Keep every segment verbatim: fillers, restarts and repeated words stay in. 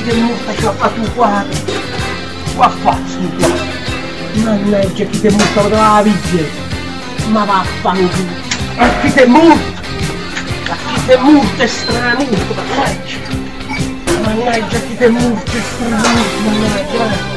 che multa ci ha fatto un quadro. Qua faccio un quadro. Mannaggia chi te multa la viglia. Ma vaffanculo. Ma chi te multa? Ma chi te multa è stranito, mannaggia. Mannaggia chi te multa è stranito, mannaggia.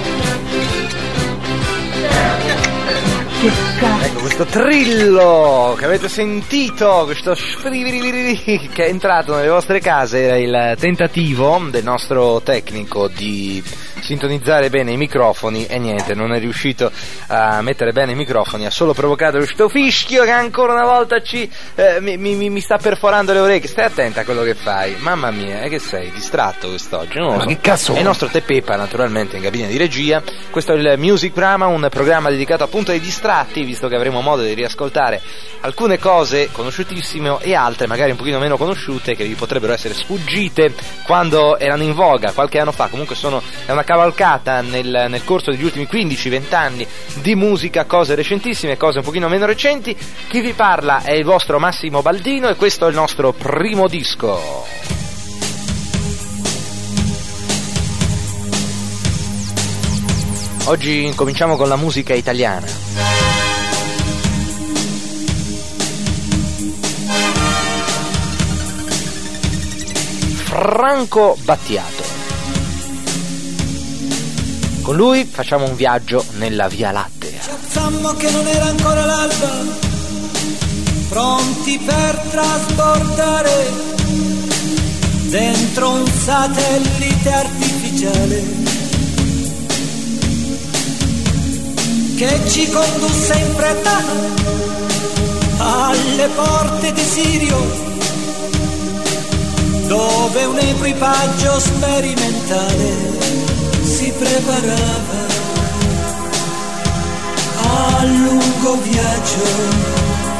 Che cazzo. Ecco questo trillo che avete sentito, questo sfririri che è entrato nelle vostre case era il tentativo del nostro tecnico di sintonizzare bene i microfoni e niente, non è riuscito a mettere bene i microfoni, ha solo provocato questo fischio che ancora una volta ci eh, mi, mi, mi sta perforando le orecchie. Stai attenta a quello che fai, mamma mia, è che sei distratto quest'oggi, non lo so. Ma che cazzo? È il nostro Te Peppa naturalmente in cabina di regia. Questo è il Music Drama, un programma dedicato appunto ai distratti, visto che avremo modo di riascoltare alcune cose conosciutissime e altre magari un pochino meno conosciute che vi potrebbero essere sfuggite quando erano in voga qualche anno fa. Comunque sono è una cavalcata nel, nel corso degli ultimi quindici venti anni di musica, cose recentissime, cose un pochino meno recenti. Chi vi parla è il vostro Massimo Baldino e questo è il nostro primo disco. Oggi incominciamo con la musica italiana. Franco Battiato. Con lui facciamo un viaggio nella Via Lattea. Piazzammo che non era ancora l'alba, pronti per trasbordare dentro un satellite artificiale che ci condusse in fretta alle porte di Sirio, dove un equipaggio sperimentale si preparava a lungo viaggio.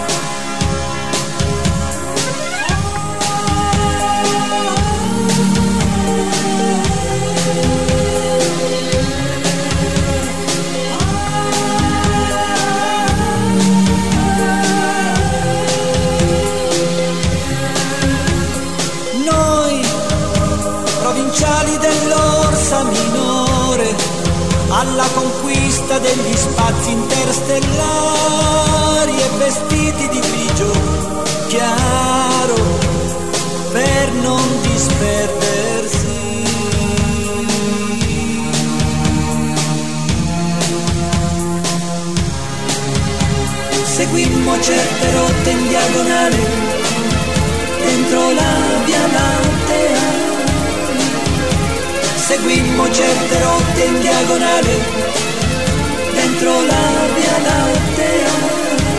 Provinciali dell'Orsa Minore, alla conquista degli spazi interstellari e vestiti di grigio chiaro per non disperdersi. Seguimmo certe rotte in diagonale dentro la Via Lattea. Seguimmo certe rotte in diagonale dentro la Via Lattea.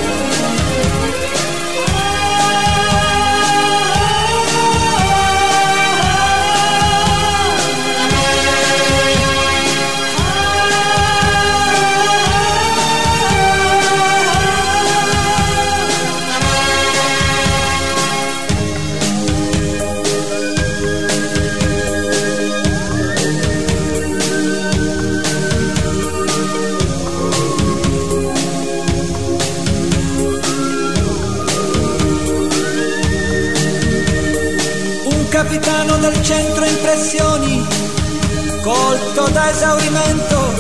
Capitano del centro impressioni, colto da esaurimento,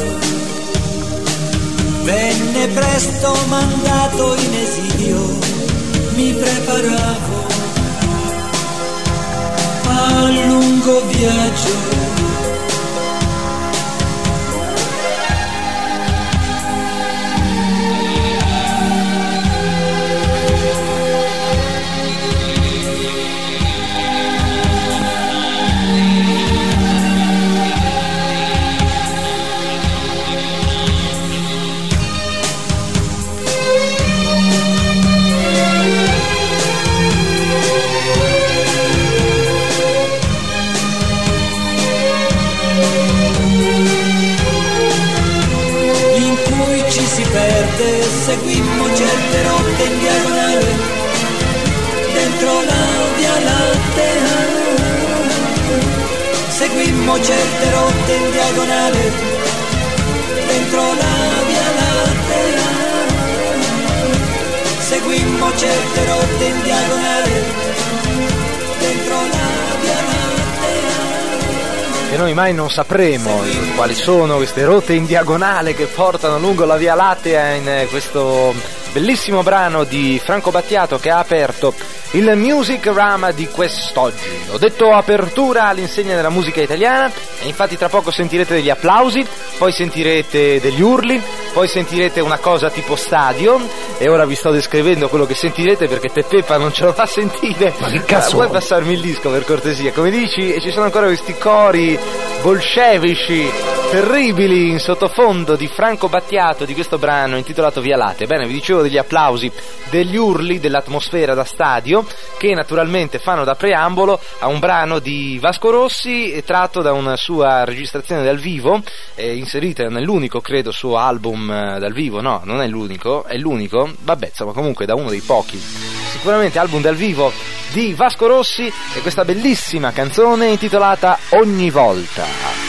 venne presto mandato in esilio. Mi preparavo a lungo viaggio. Seguimmo certe rotte in diagonale dentro la Via Lattea. Seguimmo certe rotte in diagonale dentro la Via Lattea. Seguimmo certe rotte in diagonale dentro la Via Lattea. E noi mai non sapremo quali sono queste rotte in diagonale che portano lungo la Via Lattea in questo bellissimo brano di Franco Battiato che ha aperto il Music Rama di quest'oggi. Ho detto apertura all'insegna della musica italiana e infatti tra poco sentirete degli applausi, poi sentirete degli urli, poi sentirete una cosa tipo stadio e ora vi sto descrivendo quello che sentirete perché Peppeppa non ce lo fa sentire. Ma che cazzo? Vuoi passarmi il disco per cortesia? Come dici? E ci sono ancora questi cori bolscevici terribili in sottofondo di Franco Battiato di questo brano intitolato Via Lattea. Bene, vi dicevo degli applausi, degli urli, dell'atmosfera da stadio che naturalmente fanno da preambolo a un brano di Vasco Rossi tratto da una sua registrazione dal vivo eh, inserita nell'unico credo suo album eh, dal vivo, no, non è l'unico, è l'unico, vabbè insomma comunque da uno dei pochi sicuramente album dal vivo di Vasco Rossi e questa bellissima canzone intitolata Ogni Volta.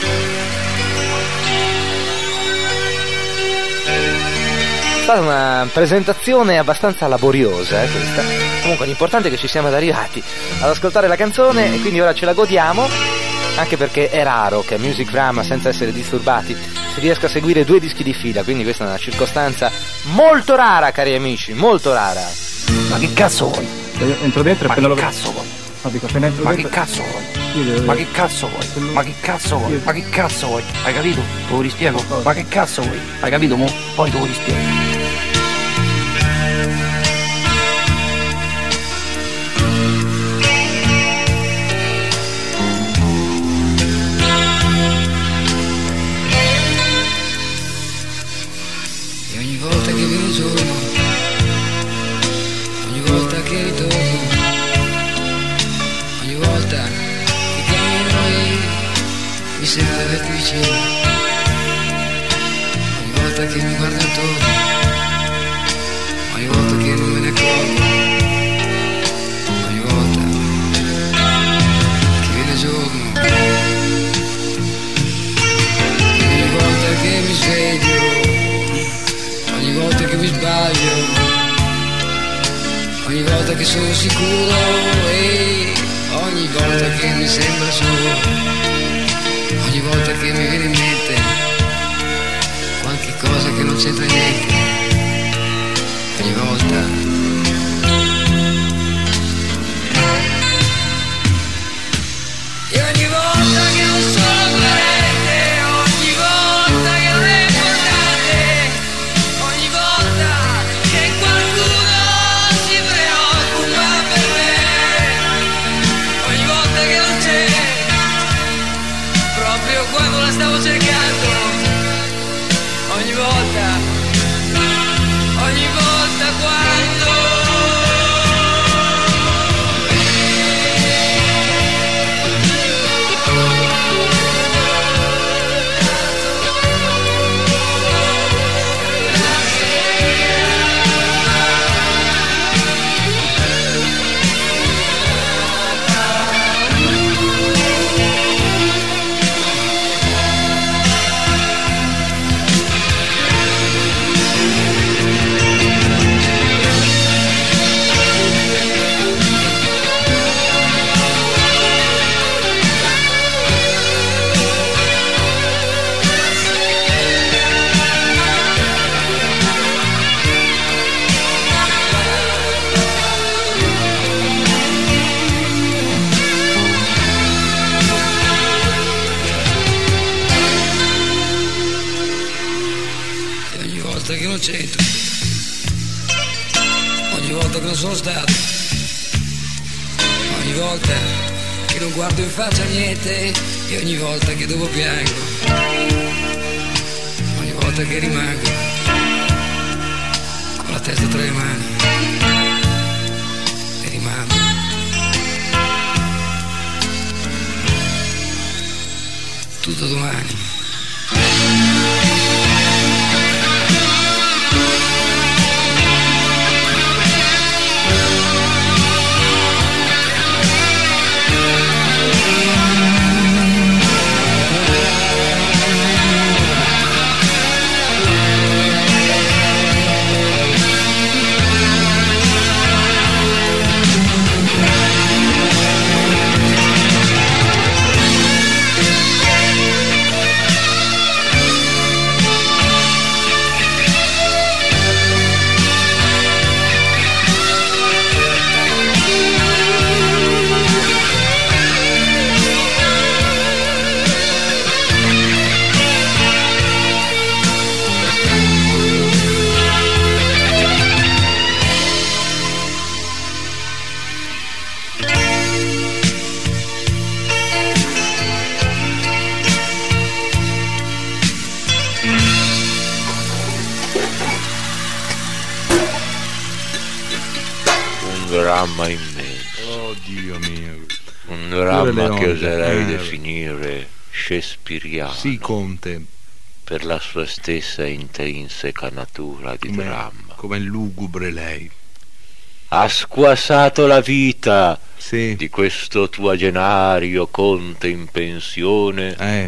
È stata una presentazione abbastanza laboriosa eh, questa. Comunque l'importante è che ci siamo arrivati ad ascoltare la canzone e quindi ora ce la godiamo, anche perché è raro che a Music Rama senza essere disturbati si riesca a seguire due dischi di fila, quindi questa è una circostanza molto rara, cari amici, molto rara. Ma che cazzo vuoi? Io entro dentro e Ma appena che lo cazzo vuoi? No, dico, appena entro Ma dentro... che cazzo vuoi? Io devo- Ma che cazzo vuoi? Ma che cazzo vuoi? Ma che cazzo vuoi? Hai capito? Te lo rispiego. Ma che cazzo vuoi? Hai capito mo? Poi te lo rispiego. E ogni volta che viene il giorno, ogni volta che ritorno, ogni volta che cammino e mi sembra di averti vicino, ogni volta che mi guardo intorno, ogni volta che non me ne accorgo, ogni volta che viene il giorno, ogni volta che mi sveglio, ogni volta che mi sbaglio, ogni volta che sono sicuro e ogni volta che mi sembra solo, ogni volta che mi viene in mente qualche cosa che non c'entra niente, ogni volta. E ogni volta che non sono parente, ogni volta che non è importante, ogni volta che qualcuno si preoccupa per me, ogni volta che non c'è, proprio quando la stavo cercando, ogni volta, ogni volta quando e ogni volta che non c'entro, ogni volta che non sono stato, ogni volta che non guardo in faccia niente e ogni volta che dopo piango, ogni volta che rimango con la testa tra le mani e rimango. Tutto domani. dramma immenso. Oh Dio mio. Un dramma che Leonida, oserei eh. definire shakespeariano. Sì, Conte. Per la sua stessa intrinseca natura di Come, dramma. come lugubre lei. Ha squassato la vita Sì. di questo tuagenario conte in pensione, Eh,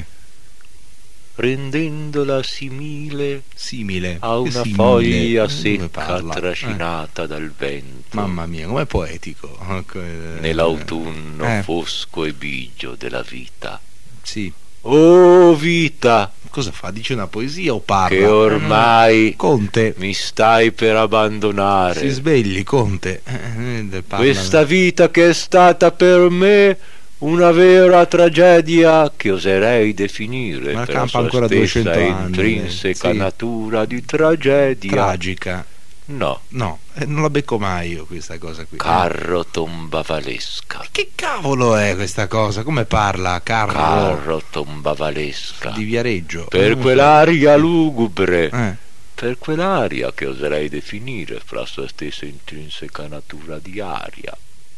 rendendola simile simile. a Che una simile? foglia Come secca parla? trascinata dal vento Eh, mamma mia, com'è poetico. Eh, nell'autunno eh, fosco e bigio della vita. Sì. Oh vita, Cosa fa? Dice una poesia o parla? che ormai Conte, mi stai per abbandonare. si svegli, Conte. Eh, del parla- Questa vita che è stata per me una vera tragedia che oserei definire Ma per la campa sua ancora stessa duecento anni, intrinseca sì. natura di tragedia. tragica. No, No, eh, non la becco mai io questa cosa qui. carro tombavalesca. Che cavolo è questa cosa? Come parla? Carro, Carro tombavalesca. di Viareggio. Per Non lo so. quell'aria lugubre, Eh, per quell'aria che oserei definire fra la sua stessa intrinseca natura di aria.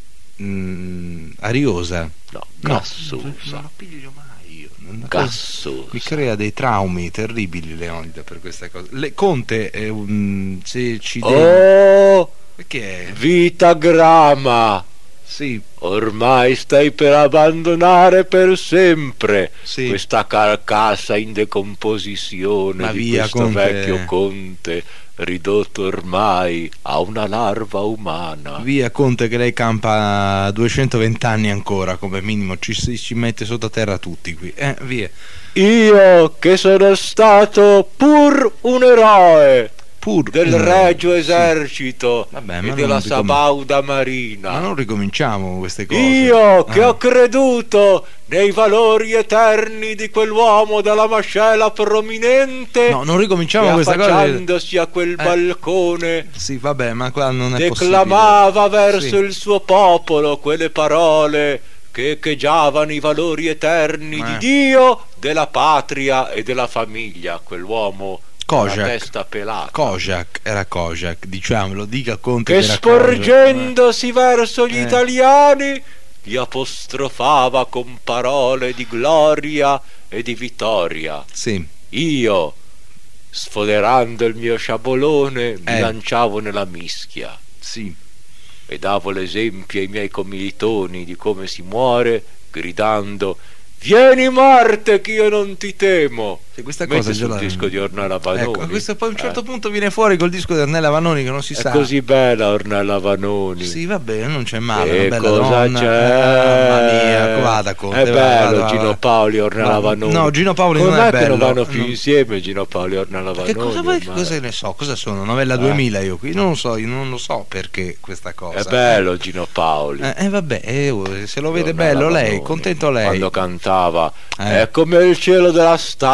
mm, ariosa. No, No, gassosa. non la piglio mai io. Una cosa- Gassosa. Mi crea dei traumi terribili Leonida per questa cosa. Le, Conte è un se ci devi- Oh, perché? vita grama, Sì, ormai stai per abbandonare per sempre sì. questa carcassa in decomposizione Ma di via, questo Conte. vecchio conte, ridotto ormai a una larva umana. Via Conte che lei campa duecentoventi anni ancora come minimo, ci, si- ci mette sotto terra tutti qui. Eh, via. Io che sono stato pur un eroe Pur del un- Regio sì. Esercito Vabbè, ma e non della ricom- Sabauda Marina. Ma non ricominciamo queste cose. Io che Eh. ho creduto nei valori eterni di quell'uomo dalla mascella prominente, No, non ricominciamo che questa cosa. affacciandosi a quel Eh. balcone Sì, vabbè, ma qua non è declamava possibile. verso Sì. il suo popolo quelle parole che echeggiavano i valori eterni Eh. di Dio, della patria e della famiglia. Quell'uomo con la Kojak. testa pelata, Kojak, era Kojak, diciamolo, dica Conte che era sporgendosi verso gli Eh. italiani li apostrofava con parole di gloria e di vittoria. Kojak. Sì, Io, sfoderando il mio sciabolone, mi Eh. lanciavo nella mischia sì. e davo l'esempio ai miei commilitoni di come si muore, gridando: vieni Marte che io non ti temo. Sì, questa Metti cosa sul già la- disco di Ornella Vanoni. Ecco, a questo poi a un certo Eh. punto viene fuori col disco di Ornella Vanoni che non si È sa. così bella Ornella Vanoni. Sì, va bene, non c'è male, Che una bella cosa donna. c'è? Eh, mamma mia, vada Conte. È va, bello vada, Gino vada. Paoli e Ornella Ma- Vanoni. no, Gino Paoli Come non è mai che non bello, vanno più no. insieme Gino Paoli e Ornella Vanoni? Che cosa, vuoi- ormai? cosa ne so? Cosa sono? Novella Eh. duemila io qui? Non lo so, io non lo so perché questa cosa. È bello Gino Paoli. Eh, eh, vabbè, eh, oh, se lo vede Ornella bello lei, Vanoni. contento lei. Quando cantava Eh. è come il cielo della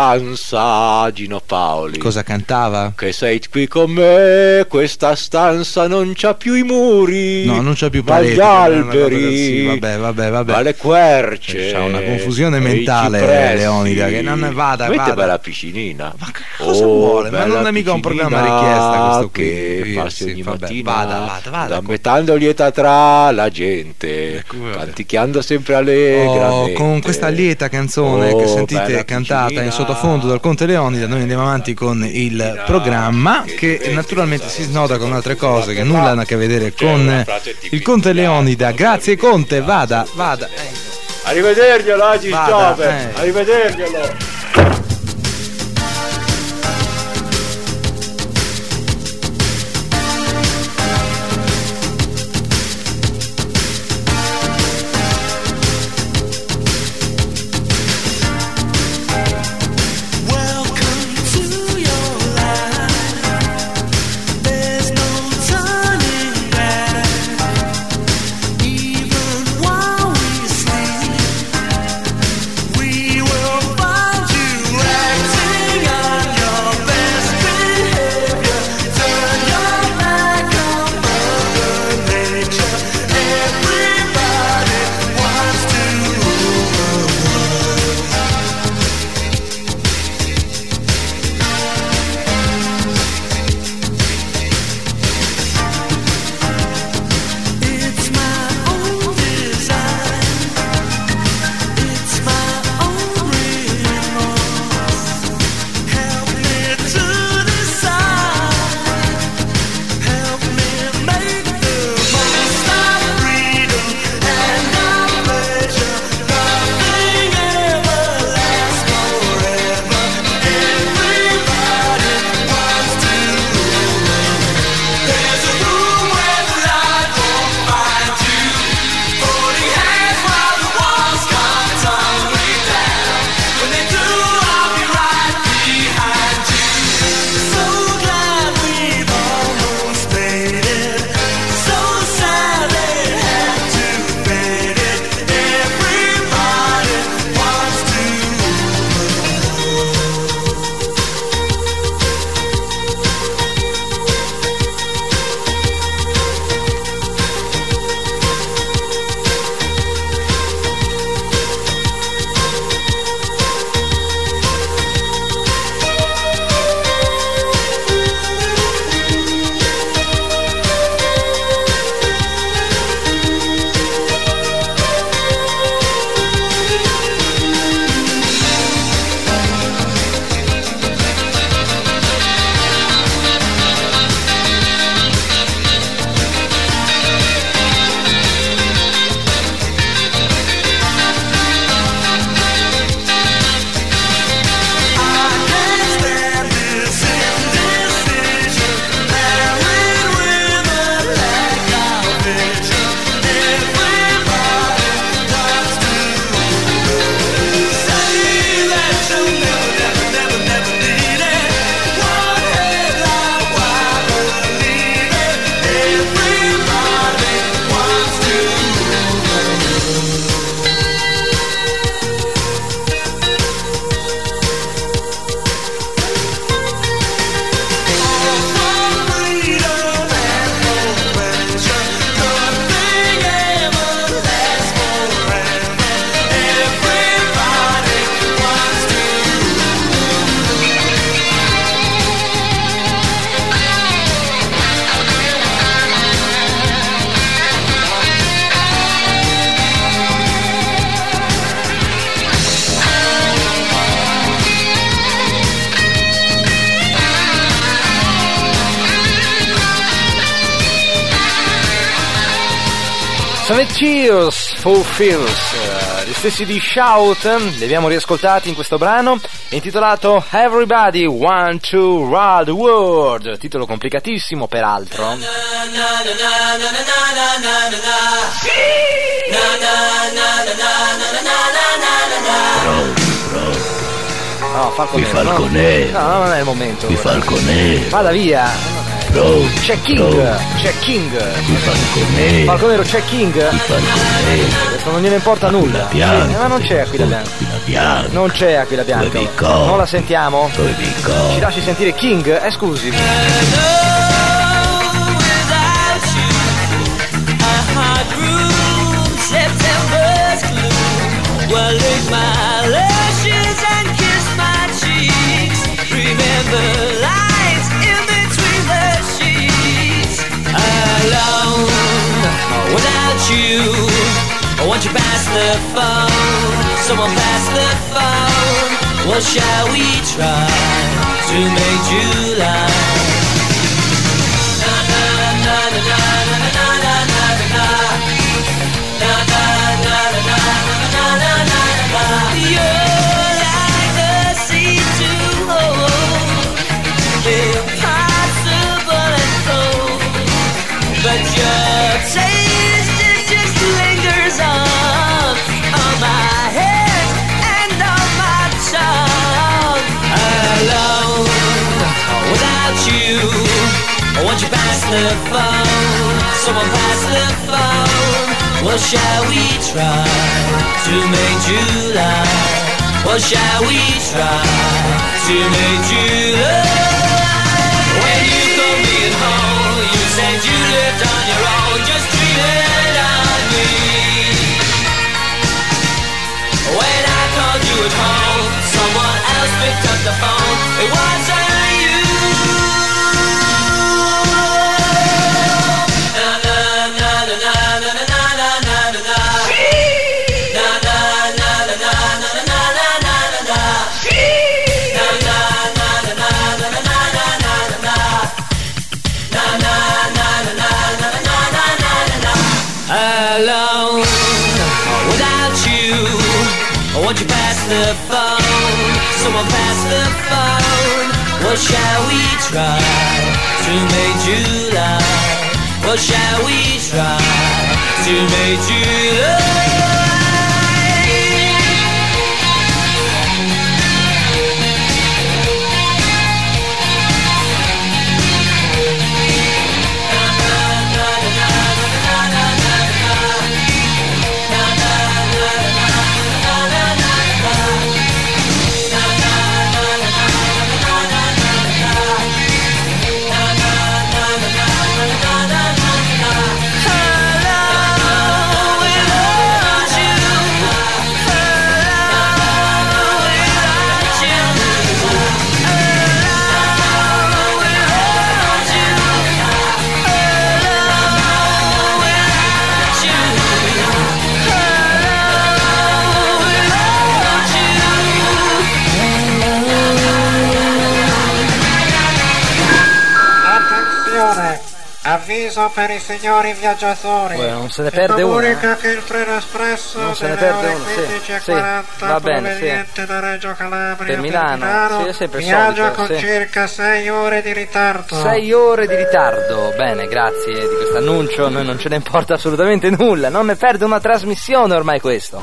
stanza, Gino Paoli. Cosa cantava? Che sei qui con me, questa stanza non c'ha più i muri, No, non c'ha più ma pareti. gli quella è una roba alberi, così, vabbè, vabbè, vabbè. ma le querce. C'ha una confusione e i mentale, cipressi. Leonida, che non ne vada, Mette vada. bella piscinina. Ma che cosa Oh, vuole? Ma bella non è mica un piscinina programma richiesta questo qui. che Sì, passi sì, ogni vabbè, mattina, vada, vada, vada. zambettando lieta tra la gente, Ecco, vabbè. canticchiando sempre allegramente. Oh, con questa lieta canzone Oh, che sentite bella cantata piscinina. in sottofondo dal Conte Leonida, noi andiamo avanti con il programma che naturalmente si snota con altre cose che nulla hanno a che vedere con il Conte Leonida. Grazie Conte, vada, vada. Eh. Arrivederglielo Agi Vada, Giove, eh. arrivederglielo. Welcome to your life. There's no turning back. Even while we sleep, we will find Seven Tears, Four Fears, uh, gli stessi di Shout, li abbiamo riascoltati in questo brano intitolato Everybody Want to Rule the World, titolo complicatissimo peraltro. No, Falconero, Falconero. No, no, non è il momento. Di Falconero. Vada via. Bro, C'è King, bro. c'è King. Di Falconero. Falconero, c'è King. Di Falconero. Questo non gliene importa nulla. Sì, Bianca. ma non c'è Aquila Bianca. Aquila Bianca. Non c'è Aquila Bianca. Dove vico? Non la sentiamo? Dove vico? Ci lasci sentire King? Eh scusi. Without you, won't you pass the phone? Someone pass the phone. Well, shall we try to make July? Na na na na na na na na na na na na na na na na na. You're like the sea to hold, impossible and cold, but your taste it just lingers on on my head and on my tongue. Alone, without you, won't you pass the phone? Someone pass the phone. Well, shall we try to make July? Well, shall we try to make July? When you call me at home, you said you lived on your own, just dreaming on me. When I called you at home, someone else picked up the phone. It wasn't you. Na na na na na na na na na na na na. Na na na na na na na na na na na na. Na na na na na na na na na na na. Na na na na na na na na na na. Alone, without you, won't you pass the phone? Someone pass the phone. Well, shall we try to make July? Well, shall we try to make July? Avviso per i signori viaggiatori. Beh, non se ne perde uno. una. Che il treno espresso Non se ne delle perde ore uno, sì, quindici e sì, quaranta va bene, proveniente sì. da Reggio Calabria Per Milano, sì, è sempre il viaggia solito, con sì. circa sei ore di ritardo. Sei ore di ritardo. Bene, grazie di questo annuncio. A noi non ce ne importa assolutamente nulla. Non ne perde una trasmissione ormai questo.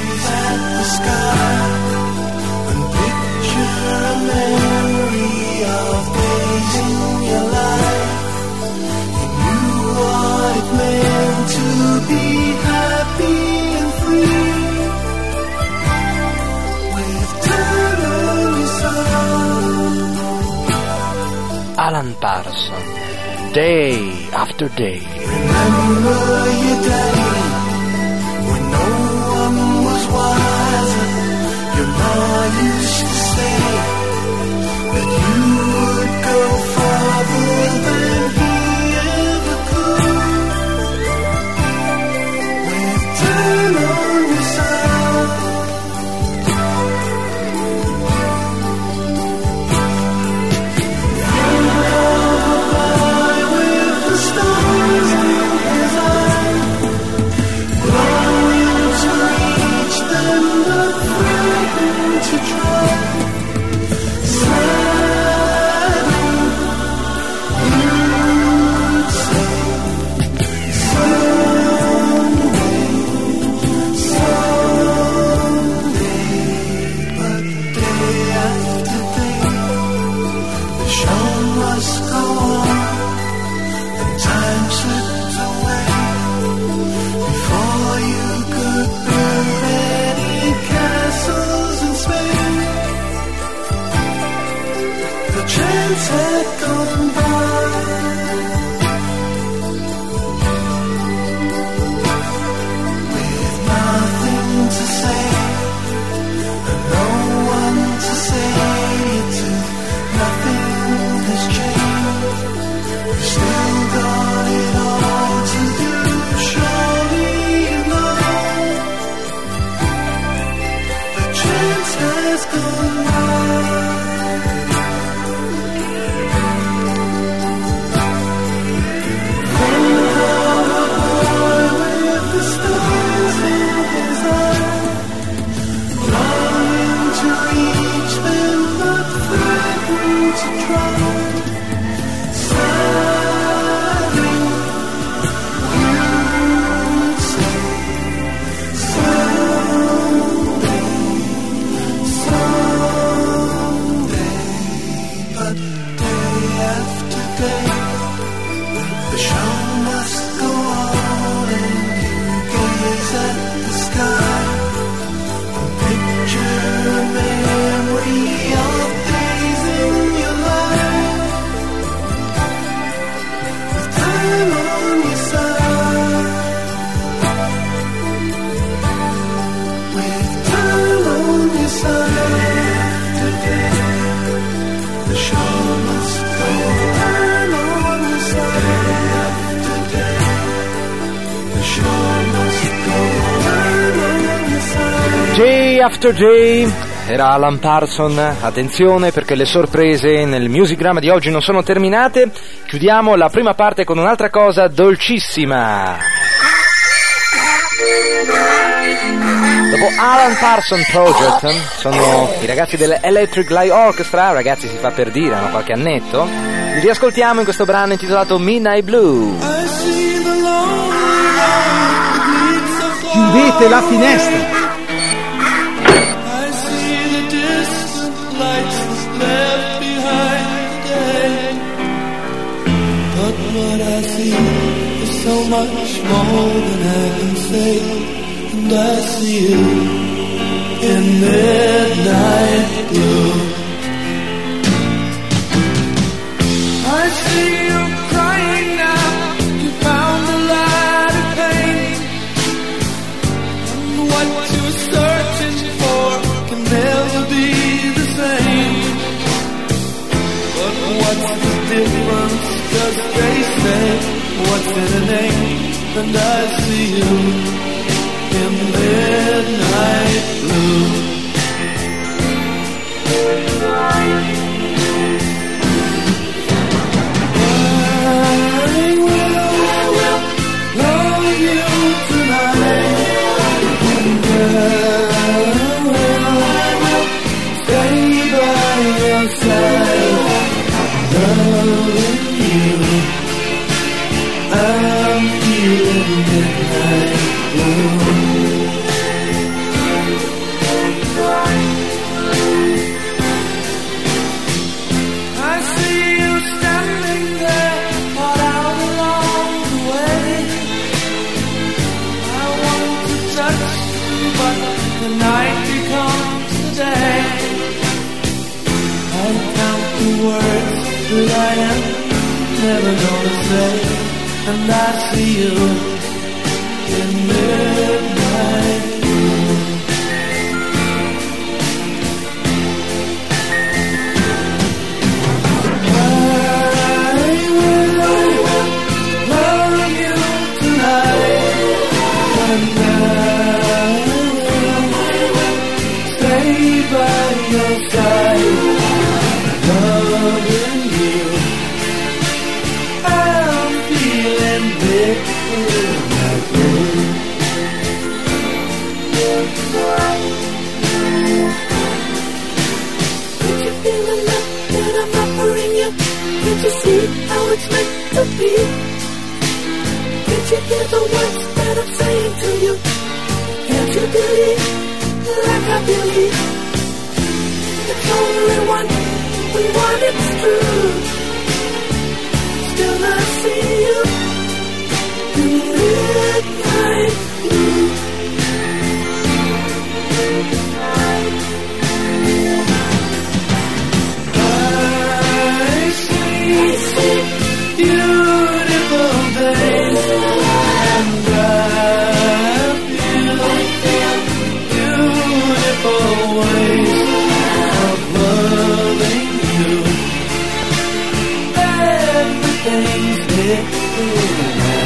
Alan Parsons, Day After Day. Remember your day when no one was wiser. Your mom used to say that you would go farther than he ever could. With time on your side, you know, with the stars in his eyes. must go on, and time slipped away before you could build any castles in Spain. The chance had gone by. With nothing to say and no one to say it to, nothing has changed. You've still got it all to do. Surely you know the chance has gone by. Day After Day era Alan Parsons. Attenzione, perché le sorprese nel Musicgramma di oggi non sono terminate. Chiudiamo la prima parte con un'altra cosa dolcissima. Dopo Alan Parsons Project sono i ragazzi dell'Electric Light Orchestra. Ragazzi, si fa per dire, hanno qualche annetto. Li riascoltiamo in questo brano intitolato Midnight Blue. Chiudete la finestra. So much more than I can say, and I see you in midnight blue. I see you crying now, you found the light of pain, and what you're searching for can never be the same. But what's the difference, 'cause they say what's in a name, and I see you in midnight blue. I will, I will love you tonight, and I will, I will stay by your side, loving you. I'm feeling midnight blue. I see you standing there, far out along the way. I want to touch you, but the night becomes the day. I count the words that I am never gonna say, and I see you in midnight blue. I will, I will love you tonight, and I will, I will stay by your side, loving you. I'm feeling midnight blue. Can't you feel the love that I'm offering you? Can't you see how it's meant to be? Can't you hear the words that I'm saying to you? Can't you believe like I believe? It's only one, we want it's true. things hit the night.